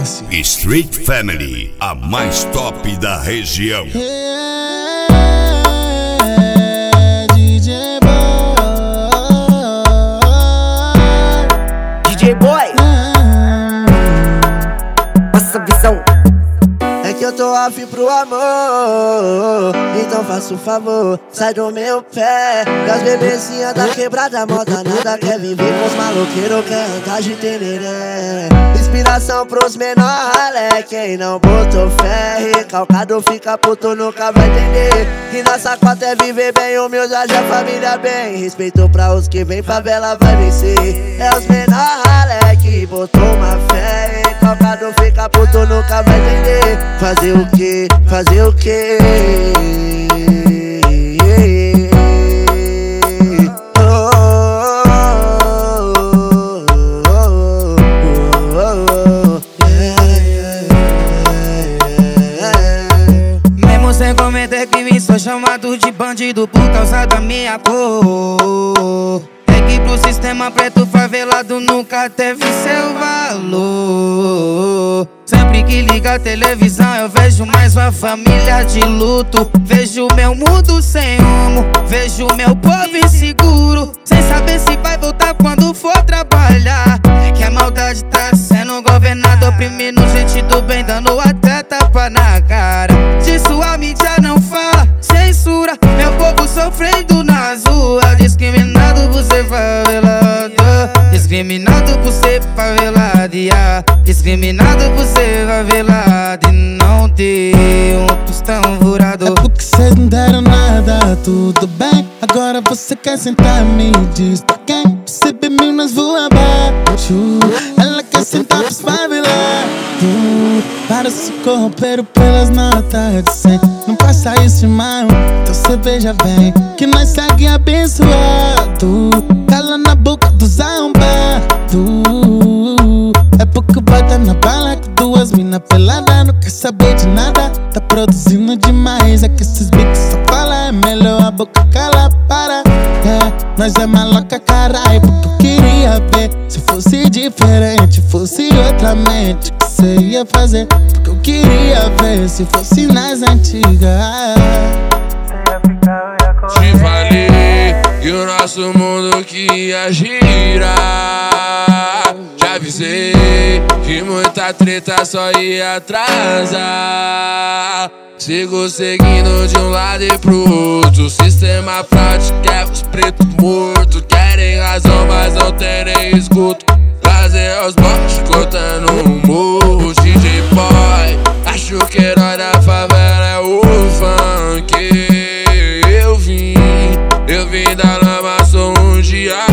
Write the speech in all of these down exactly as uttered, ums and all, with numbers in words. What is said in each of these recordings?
conhece. Street Family, a mais top da região. É, D J Boy, D J Boy, passa a visão. É que eu tô afim pro amor, então faça um favor, sai do meu pé. Que as bebezinhas da quebrada moda nada quer viver com os maloqueiros, quer andar de tereré. Inspiração pros menor ralé, quem não botou fé, recalcado fica puto, nunca vai entender. E nossa cota é viver bem, humildade, a família bem. Respeito pra os que vem, favela vai vencer. É os menor ralé que botou uma fé, recalcado fica puto, nunca vai entender. Fazer o que? Fazer o que? Mesmo sem cometer crime, sou chamado de bandido por causa da minha cor. É que pro sistema preto favelado nunca teve seu valor. Sempre que liga a televisão eu vejo mais uma família de luto. Vejo meu mundo sem rumo, vejo meu povo inseguro, sem saber se vai voltar quando for trabalhar. É que a maldade tá sendo governada, oprimindo gente do bem, dando até tapa na cara. Disso a mídia não fala, censura meu povo sofrendo nas ruas. Discriminado por ser favelado, discriminado por ser favelado, yeah. Discriminado por ser favelado e não ter um tostão furado. é porque cês não deram nada, tudo bem. Agora você quer sentar, me diz pra quem? Você bebeu nas voa abaixo, ela quer sentar pros favelados. Para se corromper pelas notas de cem. Não passa isso, irmão, então cê veja bem que nós segue abençoado. Cala na boca dos arrombados. É porque bota na bala que duas mina pelada não quer saber de nada. Tá produzindo demais, é que esses bicos só falam. É melhor a boca cala, para. É, nós é maloca, caralho, porque eu queria ver se fosse diferente, fosse outra mente que cê ia fazer. Porque eu queria ver se fosse nas antigas. Te falei que o nosso mundo que ia girar. Já avisei que muita treta só ia atrasar. Sigo seguindo de um lado e pro outro. Sistema fraude quer os pretos mortos. Querem razão, mas não terem escuto. Fazer os bots cortando um morro. D J Boy, acho que o herói da favela é o funk. Eu vim, eu vim da lama, sou um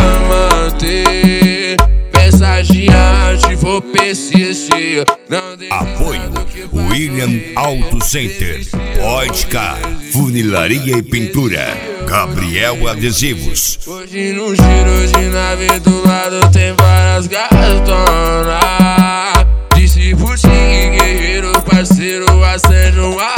diamante. Pensagiante, vou persistir. Apoio William Auto Center, Ótica, Funilaria e Pintura, Gabriel Adesivos. Hoje no giro de nave do lado tem várias gatonas. Disse por ti, guerreiro, parceiro, acende uma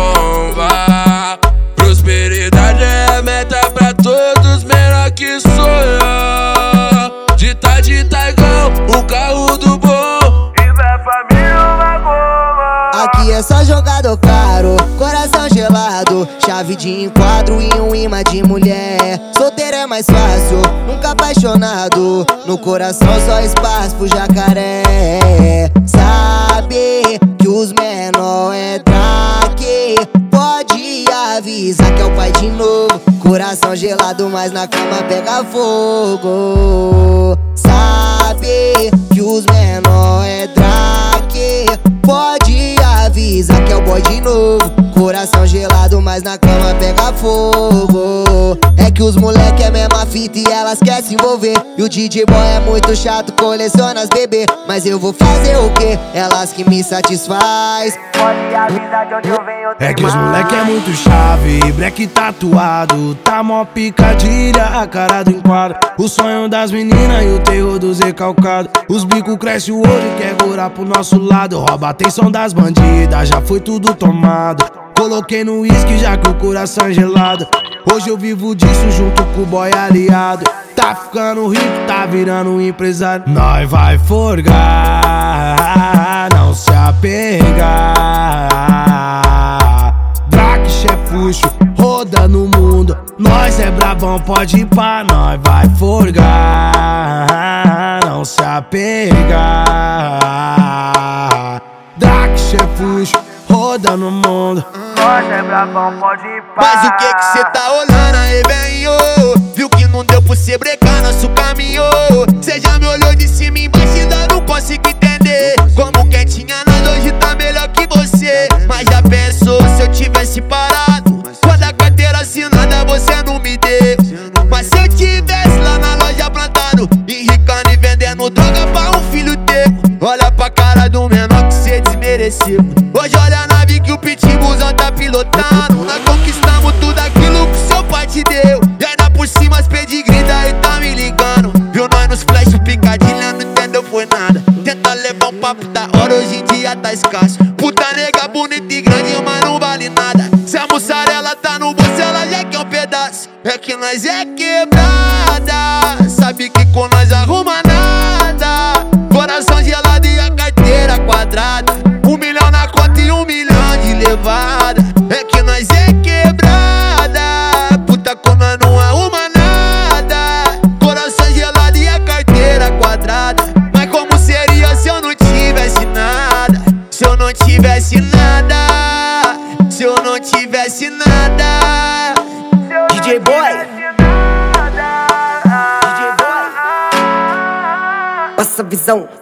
bomba. Prosperidade é a meta pra todos, menor que sonhar. Dita de taigão, o carro do bom e da família uma goma. Aqui é só jogador caro, coração gelado, chave de enquadro e um imã de mulher. Solteiro é mais fácil, nunca apaixonado, no coração só espaço pro jacaré. Sabe que os menor é traque, pode avisar que é o pai de novo. Coração gelado, mas na cama pega fogo. Sabe que os menor é traque, pode avisar que é o boy de novo. Coração gelado, mas na cama pega fogo. É que os moleque é mesma fita e elas querem se envolver. E o D J Boy é muito chato, coleciona as bebê. Mas eu vou fazer o quê? Elas que me satisfaz. Pode avisar de onde eu venho. É que os moleque é muito chave, black tatuado, tá mó picadilha, a cara do enquadro. O sonho das meninas e o terror dos recalcados. Os bicos cresce o olho e quer gorar pro nosso lado. Rouba a atenção das bandidas, já foi tudo tomado. Coloquei no uísque já que o coração é gelado. Hoje eu vivo disso junto com o boy aliado. Tá ficando rico, tá virando um empresário. Nós vai forgar, não só apegar. Draque, chefuxo, roda no mundo. Nós é brabão, pode ir pra nós, vai forgar. Não se apegar. Draque, chefuxo, roda no mundo. Nós é brabão, pode ir pra. Mas o que que cê tá olhando aí, velho? Viu que não deu pra cê brecar nosso caminho? Cê já me olhou de cima e embaixo e ainda não consigo entender como quem tinha nada hoje tá melhor que você. Mas já pensou se eu tivesse parado? Quando a carteira assinada você não me deu. Mas se eu tivesse lá na loja plantado, enricando e vendendo droga pra um filho teu. Olha pra cara do menor que cê desmereceu. Hoje olha a nave que o pitbullzão tá pilotando. Nós conquistamos tudo aquilo que seu pai te deu. E ainda por cima as pedigree daí tá me ligando. Viu nós nos flash picadilha, não entendeu foi nada. Tenta levar um papo da hora, hoje em dia tá escasso. Puta nega bonita e grande, mas não vale nada. Se a mussarela tá no bolso, ela já quer um pedaço. É que nós é quebrada, sabe que com nós arruma nada. Coração gelado e a carteira quadrada. Um milhão na conta e um milhão de levada. É que nós é quebrada, puta como nós não arruma nada. Coração gelado e a carteira quadrada. Mas como seria se eu não tivesse nada? Se eu não tivesse nada, se eu não tivesse nada. D J Boy, D J Boy, nossa visão.